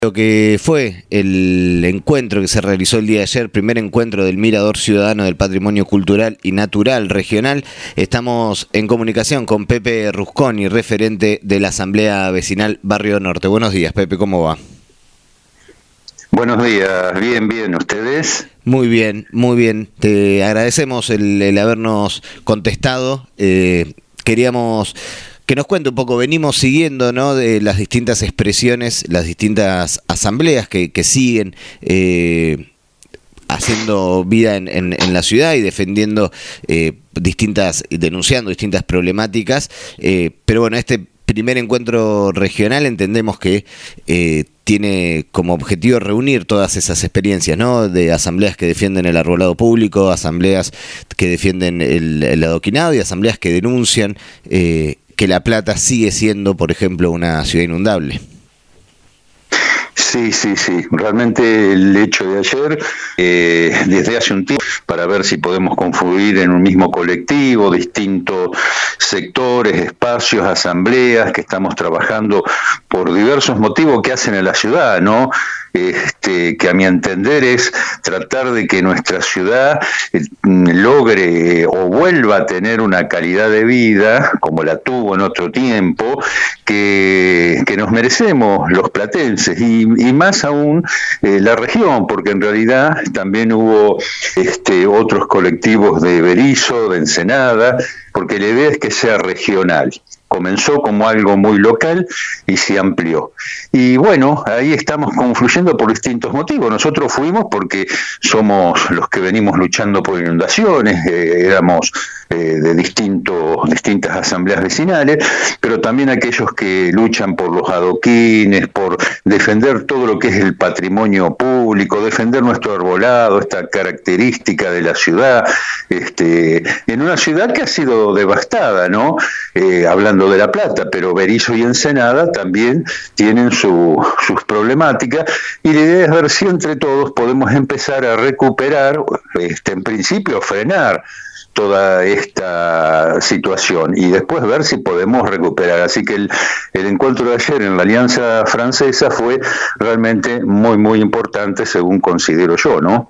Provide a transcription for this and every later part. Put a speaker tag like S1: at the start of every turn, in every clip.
S1: Lo que fue el encuentro que se realizó el día de ayer, primer encuentro del Mirador Ciudadano del Patrimonio Cultural y Natural Regional. Estamos en comunicación con Pepe Rusconi, referente de la Asamblea Vecinal Barrio Norte. Buenos días, Pepe, ¿cómo va?
S2: Buenos días, bien, ¿ustedes?
S1: Muy bien, te agradecemos el habernos contestado. Queríamos que nos cuente un poco, venimos siguiendo, ¿no?, de las distintas expresiones, las distintas asambleas que siguen haciendo vida en la ciudad y defendiendo denunciando distintas problemáticas, pero bueno, este primer encuentro regional entendemos que tiene como objetivo reunir todas esas experiencias, ¿no?, de asambleas que defienden el arbolado público, asambleas que defienden el adoquinado y asambleas que denuncian que La Plata sigue siendo, por ejemplo, una ciudad inundable.
S2: Sí. Realmente el hecho de ayer, desde hace un tiempo, para ver si podemos confluir en un mismo colectivo, distintos sectores, espacios, asambleas, que estamos trabajando por diversos motivos que hacen en la ciudad, ¿no? Que a mi entender es tratar de que nuestra ciudad logre o vuelva a tener una calidad de vida como la tuvo en otro tiempo, que nos merecemos los platenses y más aún la región, porque en realidad también hubo otros colectivos de Berisso, de Ensenada, porque la idea es que sea regional. Comenzó como algo muy local y se amplió. Y bueno, ahí estamos confluyendo por distintos motivos. Nosotros fuimos porque somos los que venimos luchando por inundaciones, éramos de distintas asambleas vecinales, pero también aquellos que luchan por los adoquines, por defender todo lo que es el patrimonio público, defender nuestro arbolado, esta característica de la ciudad, en una ciudad que ha sido devastada, ¿no? Hablando de La Plata, pero Berisso y Ensenada también tienen sus problemáticas, y la idea es ver si entre todos podemos empezar a recuperar, en principio frenar toda esta situación y después ver si podemos recuperar. Así que el encuentro de ayer en la Alianza Francesa fue realmente muy importante, según considero yo, ¿no?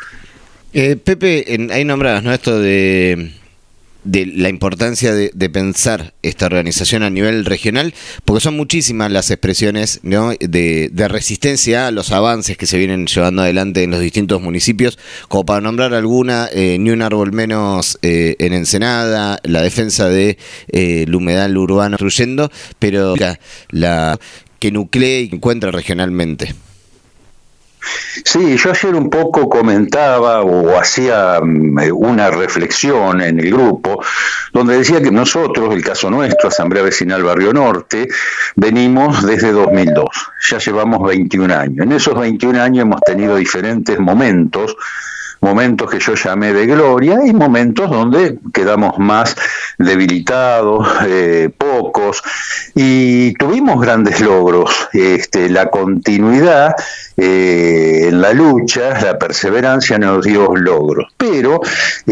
S1: Pepe, ahí nombrabas, ¿no?, esto de la importancia de pensar esta organización a nivel regional, porque son muchísimas las expresiones, ¿no?, de resistencia a los avances que se vienen llevando adelante en los distintos municipios, como para nombrar alguna, ni un árbol menos en Ensenada, la defensa de el humedal urbano construyendo, pero la que nuclea y encuentra regionalmente.
S2: Sí, yo ayer un poco comentaba o hacía una reflexión en el grupo donde decía que nosotros, el caso nuestro, Asamblea Vecinal Barrio Norte, venimos desde 2002, ya llevamos 21 años. En esos 21 años hemos tenido diferentes momentos que yo llamé de gloria y momentos donde quedamos más debilitados, pocos, y tuvimos grandes logros, la continuidad en la lucha, la perseverancia nos dio logros, pero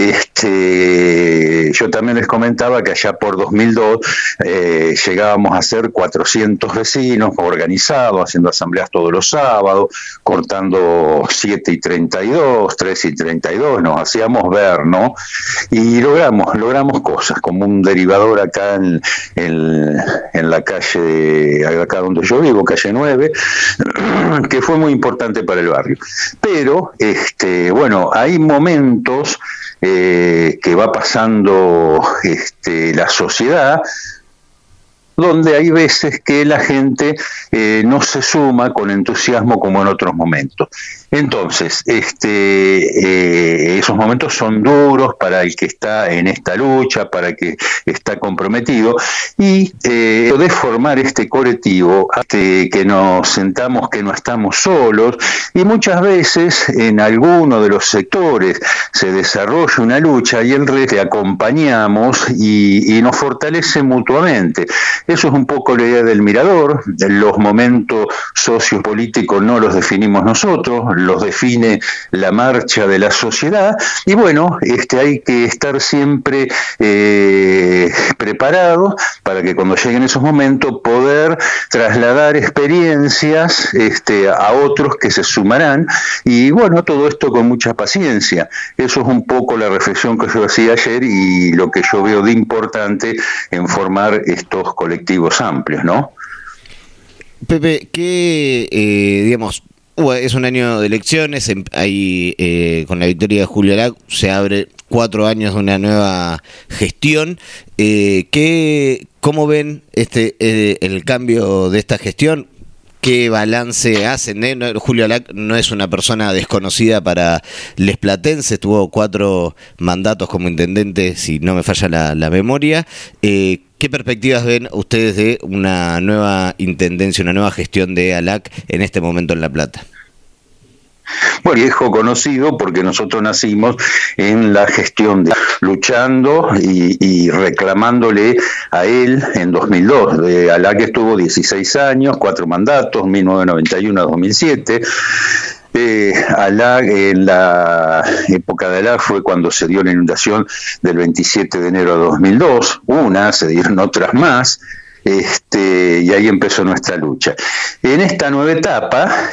S2: yo también les comentaba que allá por 2002 llegábamos a ser 400 vecinos organizados, haciendo asambleas todos los sábados, cortando 7:32, 3:32, nos hacíamos ver, ¿no? Y logramos cosas, como un derivador acá en la calle, acá donde yo vivo, calle 9, que fue muy importante para el barrio. Pero, bueno, hay momentos que va pasando la sociedad, donde hay veces que la gente no se suma con entusiasmo como en otros momentos. Entonces, esos momentos son duros para el que está en esta lucha, para el que está comprometido, y de formar este colectivo, que nos sentamos que no estamos solos, y muchas veces en alguno de los sectores se desarrolla una lucha y el resto acompañamos y nos fortalece mutuamente. Eso es un poco la idea del Mirador. Los momentos sociopolíticos no los definimos nosotros, los define la marcha de la sociedad, y bueno, hay que estar siempre preparado para que cuando lleguen esos momentos poder trasladar experiencias a otros que se sumarán, y bueno, todo esto con mucha paciencia. Eso es un poco la reflexión que yo hacía ayer y lo que yo veo de importante en formar estos colectivos amplios, ¿no?
S1: Pepe, ¿qué, digamos, es un año de elecciones, hay, con la victoria de Julio Alac se abre 4 años de una nueva gestión, ¿cómo ven el cambio de esta gestión? ¿Qué balance hacen? Julio Alac no es una persona desconocida para les platenses, tuvo 4 mandatos como intendente, si no me falla la memoria. ¿Qué perspectivas ven ustedes de una nueva intendencia, una nueva gestión de Alac en este momento en La Plata?
S2: Bueno, viejo conocido porque nosotros nacimos en la gestión de luchando y reclamándole a él en 2002. Alac estuvo 16 años, 4 mandatos, 1991 a 2007. Alac, en la época de Alac fue cuando se dio la inundación del 27 de enero de 2002, se dieron otras más. Y ahí empezó nuestra lucha. En esta nueva etapa,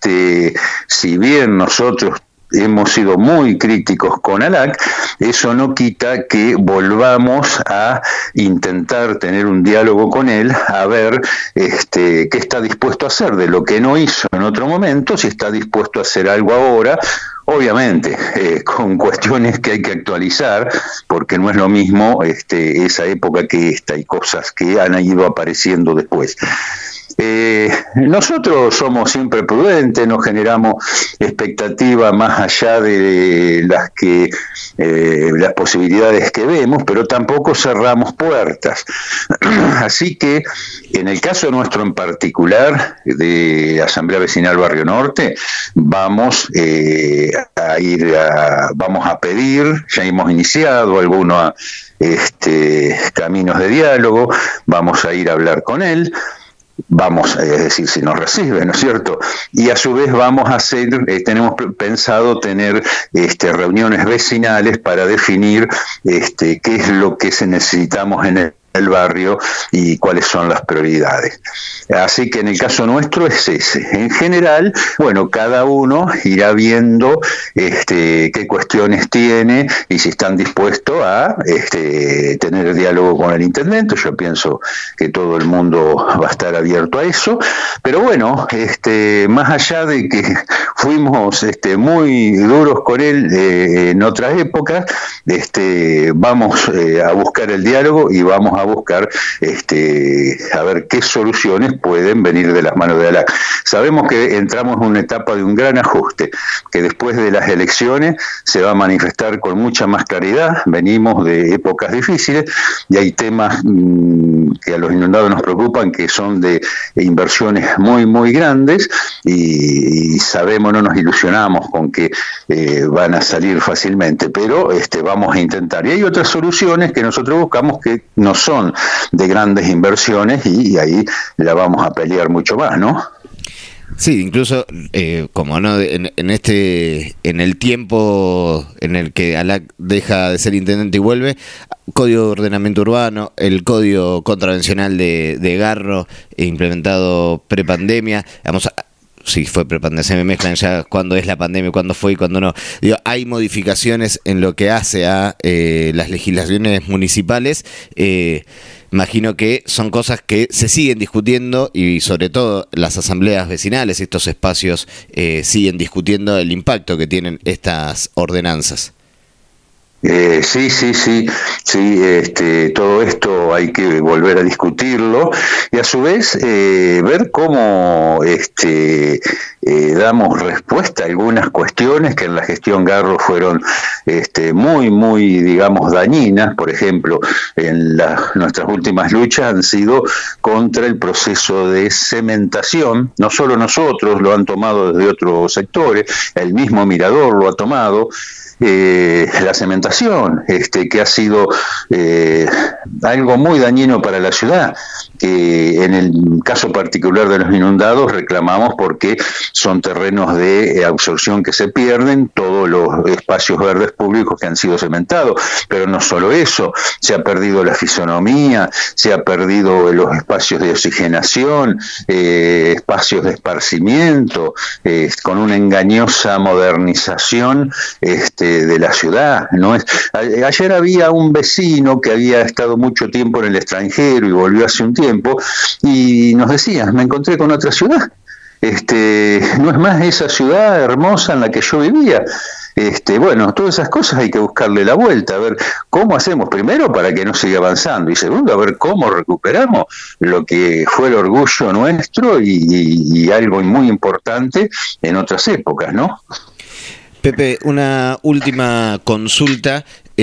S2: si bien nosotros hemos sido muy críticos con Alac, eso no quita que volvamos a intentar tener un diálogo con él, a ver qué está dispuesto a hacer de lo que no hizo en otro momento, si está dispuesto a hacer algo ahora. Obviamente, con cuestiones que hay que actualizar, porque no es lo mismo esa época que esta, y cosas que han ido apareciendo después. Nosotros somos siempre prudentes, no generamos expectativa más allá de las posibilidades que vemos, pero tampoco cerramos puertas. Así que, en el caso nuestro en particular, de Asamblea Vecinal Barrio Norte, vamos a pedir, ya hemos iniciado algunos caminos de diálogo, vamos a ir a hablar con él. Vamos, es decir, si nos recibe, ¿no es cierto? Y a su vez vamos a tenemos pensado tener reuniones vecinales para definir qué es lo que necesitamos en el barrio y cuáles son las prioridades. Así que en el caso nuestro es ese. En general, bueno, cada uno irá viendo qué cuestiones tiene y si están dispuestos a tener diálogo con el intendente. Yo pienso que todo el mundo va a estar abierto a eso, pero bueno, más allá de que fuimos muy duros con él en otras épocas, vamos a buscar el diálogo y vamos a buscar a ver qué soluciones pueden venir de las manos de Alac. Sabemos que entramos en una etapa de un gran ajuste, que después de las elecciones se va a manifestar con mucha más claridad. Venimos de épocas difíciles y hay temas que a los inundados nos preocupan, que son de inversiones muy, muy grandes, y sabemos, no nos ilusionamos con que van a salir fácilmente, pero vamos a intentar. Y hay otras soluciones que nosotros buscamos que no son de grandes inversiones, y ahí la vamos a pelear mucho más, ¿no?
S1: Sí, incluso como no en el tiempo en el que Alac deja de ser intendente y vuelve, Código de Ordenamiento Urbano, el Código Contravencional de Garro, implementado prepandemia, digamos. Sí, fue prepandemia, se me mezclan ya cuándo es la pandemia, cuándo fue y cuándo no. Digo, hay modificaciones en lo que hace a las legislaciones municipales. Imagino que son cosas que se siguen discutiendo, y sobre todo las asambleas vecinales, estos espacios, siguen discutiendo el impacto que tienen estas ordenanzas.
S2: Sí, todo esto hay que volver a discutirlo y a su vez ver cómo damos respuesta a algunas cuestiones que en la gestión Garro fueron muy, muy, digamos, dañinas. Por ejemplo, nuestras últimas luchas han sido contra el proceso de cementación. No solo nosotros, lo han tomado desde otros sectores, el mismo Mirador lo ha tomado. La cementación, que ha sido algo muy dañino para la ciudad, que en el caso particular de los inundados reclamamos porque son terrenos de absorción que se pierden, todos los espacios verdes públicos que han sido cementados, pero no solo eso, se ha perdido la fisonomía, se ha perdido los espacios de oxigenación, espacios de esparcimiento, con una engañosa modernización de la ciudad, ¿no? Ayer había un vecino que había estado mucho tiempo en el extranjero y volvió hace un tiempo y nos decía, me encontré con otra ciudad, no es más esa ciudad hermosa en la que yo vivía. Bueno, todas esas cosas hay que buscarle la vuelta, a ver cómo hacemos primero para que no siga avanzando y segundo, a ver cómo recuperamos lo que fue el orgullo nuestro y algo muy importante en otras épocas, ¿no?
S1: Pepe, una última consulta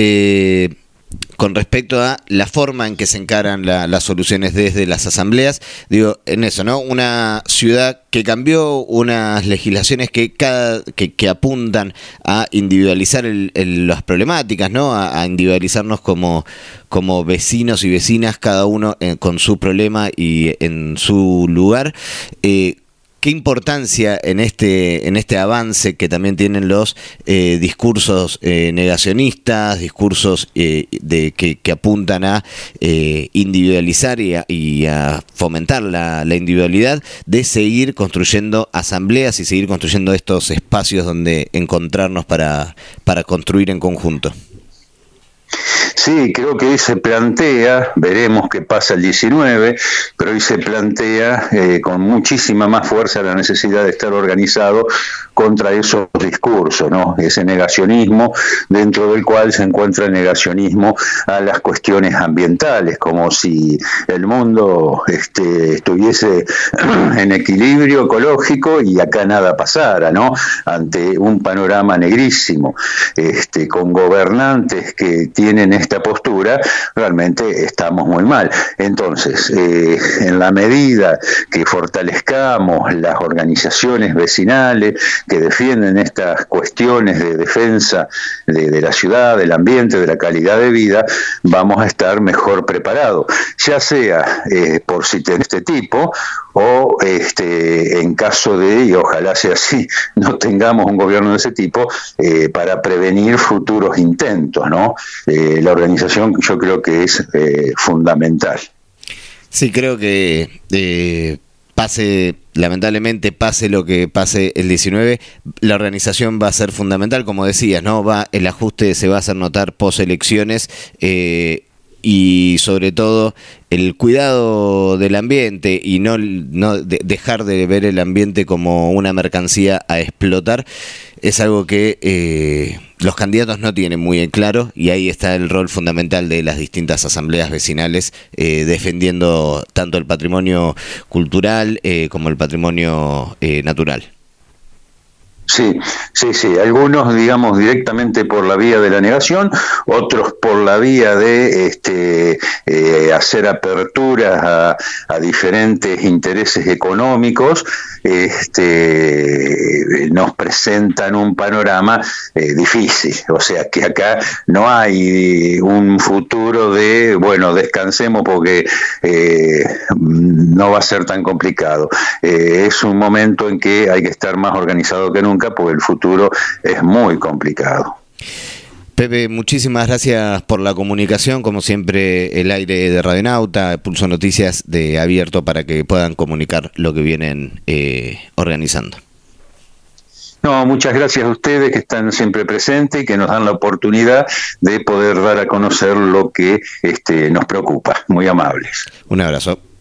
S1: con respecto a la forma en que se encaran las soluciones desde las asambleas. Digo, en eso, ¿no? Una ciudad que cambió, unas legislaciones que apuntan a individualizar las problemáticas, ¿no? A individualizarnos como vecinos y vecinas, cada uno con su problema y en su lugar. ¿Qué importancia en este avance que también tienen los discursos negacionistas, discursos que apuntan a individualizar y a fomentar la individualidad, de seguir construyendo asambleas y seguir construyendo estos espacios donde encontrarnos para construir en conjunto?
S2: Sí, creo que hoy se plantea, veremos qué pasa el 19, pero hoy se plantea con muchísima más fuerza la necesidad de estar organizado contra esos discursos, ¿no? Ese negacionismo, dentro del cual se encuentra el negacionismo a las cuestiones ambientales, como si el mundo estuviese en equilibrio ecológico y acá nada pasara, ¿no? Ante un panorama negrísimo, con gobernantes que tienen esta postura, realmente estamos muy mal. Entonces, en la medida que fortalezcamos las organizaciones vecinales que defienden estas cuestiones de defensa de la ciudad, del ambiente, de la calidad de vida, vamos a estar mejor preparados, ya sea por sitios de este tipo o en caso de, y ojalá sea así, no tengamos un gobierno de ese tipo, para prevenir futuros intentos, ¿no? La organización yo creo que es fundamental.
S1: Sí, creo que lamentablemente pase lo que pase el 19, la organización va a ser fundamental, como decías, ¿no? El ajuste se va a hacer notar post elecciones, y sobre todo el cuidado del ambiente y no dejar de ver el ambiente como una mercancía a explotar, es algo que los candidatos no tienen muy en claro, y ahí está el rol fundamental de las distintas asambleas vecinales, defendiendo tanto el patrimonio cultural como el patrimonio natural.
S2: Sí, algunos, digamos, directamente por la vía de la negación, otros por la vía de hacer aperturas a diferentes intereses económicos, nos presentan un panorama difícil, o sea que acá no hay un futuro de, bueno, descansemos porque no va a ser tan complicado. Es un momento en que hay que estar más organizado que nunca, porque el futuro es muy complicado.
S1: Pepe, muchísimas gracias por la comunicación, como siempre el aire de Radionauta, Pulso Noticias de abierto para que puedan comunicar lo que vienen organizando.
S2: No, muchas gracias a ustedes que están siempre presentes y que nos dan la oportunidad de poder dar a conocer lo que nos preocupa. Muy amables.
S1: Un abrazo.